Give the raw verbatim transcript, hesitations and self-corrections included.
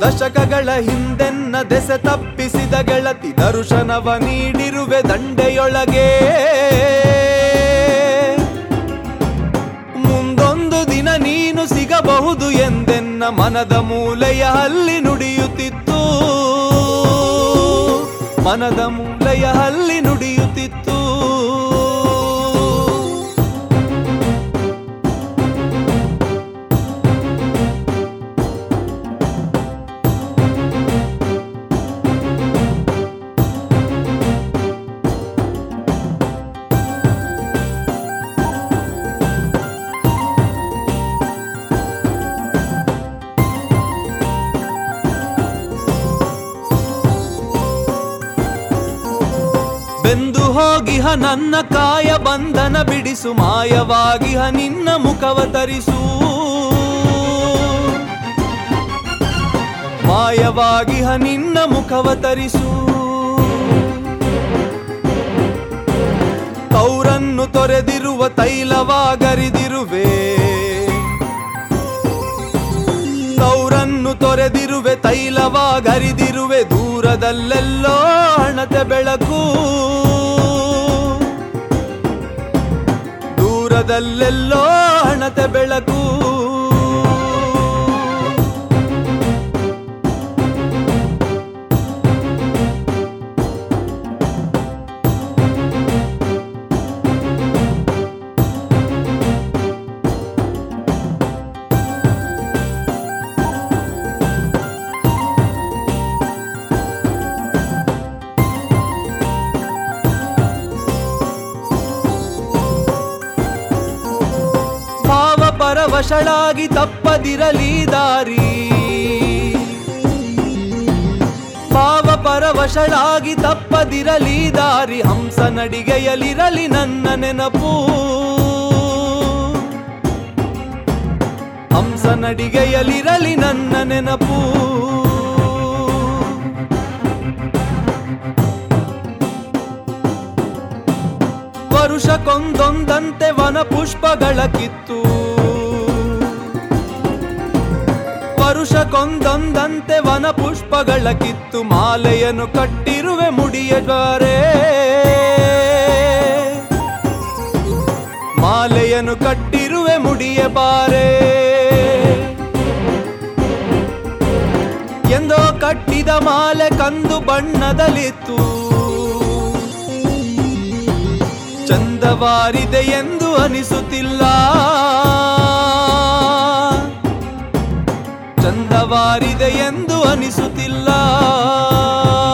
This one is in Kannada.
ದಶಕಗಳ ಹಿಂದೆನ್ನ ದೆಸೆ ತಪ್ಪಿಸಿದ ಗೆಳತಿ ದರ್ಶನವ ನೀಡಿರುವೆ ದಂಡೆಯೊಳಗೆ. ಮುಂದೊಂದು ದಿನ ನೀನು ಸಿಗಬಹುದು ಎಂದೆನ್ನ ಮನದ ಮೂಲೆಯ ಹಲ್ಲಿ ನುಡಿಯುತ್ತಿತ್ತು, ಮನದ ಮೂಲೆಯ ಹಲ್ಲಿ ನುಡಿಯುತ್ತಿತ್ತು. ಬೆಂದು ಹೋಗಿಹ ನನ್ನ ಕಾಯ ಬಂಧನ ಬಿಡಿಸು, ಮಾಯವಾಗಿಹ ನಿನ್ನ ಮುಖವ ತರಿಸು, ಮಾಯವಾಗಿಹ ನಿನ್ನ ಮುಖವ ತರಿಸು. ಕೌರನ್ನು ತೊರೆದಿರುವ ತೈಲವಾಗರಿದಿರುವೆ, ಕೌರನ್ನು ತೊರೆದಿರುವೆ ತೈಲವಾಗರಿದಿರುವೆ. ದೂರದಲ್ಲೆಲ್ಲೋ ಹಣತೆ ಬೆಳಕು, ದೂರದಲ್ಲೆಲ್ಲೋ ಹಣತೆ ಬೆಳಕು. ಪರವಶಳಾಗಿ ತಪ್ಪದಿರಲಿ ದಾರಿ, ಭಾವ ಪರವಶಳಾಗಿ ತಪ್ಪದಿರಲಿ ದಾರಿ. ಹಂಸ ನಡಿಗೆಯಲಿರಲಿ ನನ್ನ ನೆನಪು, ಹಂಸ ನಡಿಗೆಯಲಿರಲಿ ನನ್ನ ನೆನಪು. ವರುಷಕ್ಕೊಂದೊಂದಂತೆ ವನ ಪುಷ್ಪಗಳ ಕಿತ್ತು, ವರುಷಕ್ಕೊಂದೊಂದಂತೆ ವನ ಪುಷ್ಪಗಳ ಕಿತ್ತು. ಮಾಲೆಯನ್ನು ಕಟ್ಟಿರುವೆ ಮುಡಿಯ ದ್ವಾರೆ, ಮಾಲೆಯನ್ನು ಕಟ್ಟಿರುವೆ ಮುಡಿಯ ಬಾರೆ. ಎಂದೋ ಕಟ್ಟಿದ ಮಾಲೆ ಕಂದು ಬಣ್ಣದಲ್ಲಿತ್ತು, ಚಂದವಾರಿದೆ ಎಂದು ಅನಿಸುತ್ತಿಲ್ಲ, ಚಂದವಾರಿದೆ ಎಂದು ಅನಿಸುತ್ತಿಲ್ಲ.